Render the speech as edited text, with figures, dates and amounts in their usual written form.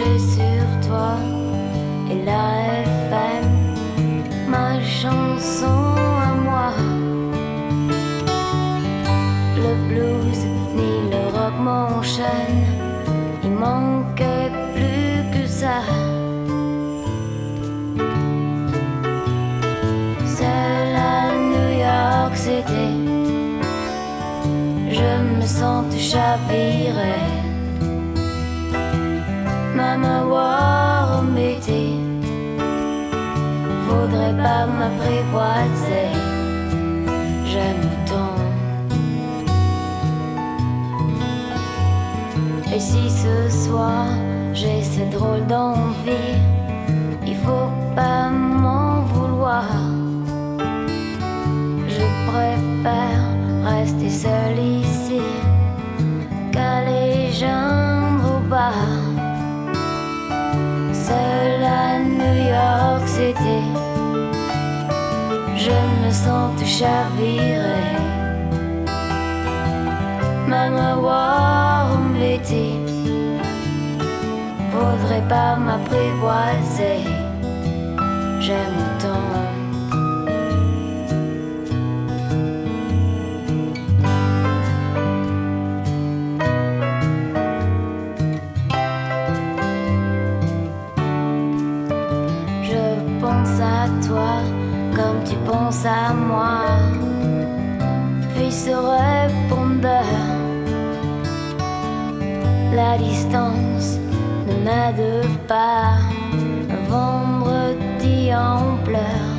branché sur toi et la FM, ma chanson à moi. Le blues ni le rock m'enchaîne, il manquait plus que ça. Seul à New York City, je me sens chavirer. Maman war métier, faudrait pas m'apprivoiser. J'aime autant. Et si ce soir j'ai cette drôle d'envie, il faut pas m'en vouloir. Je préfère rester seul ici qu'aller geindre au bar. Seul à New York City, je me sens tout chavirer. Maman war métier, faudrait pas m'apprivoiser. J'aime autant. À toi comme tu penses à moi, puis ce répondeur, la distance ne m'aide pas. Un vendredi en pleurs,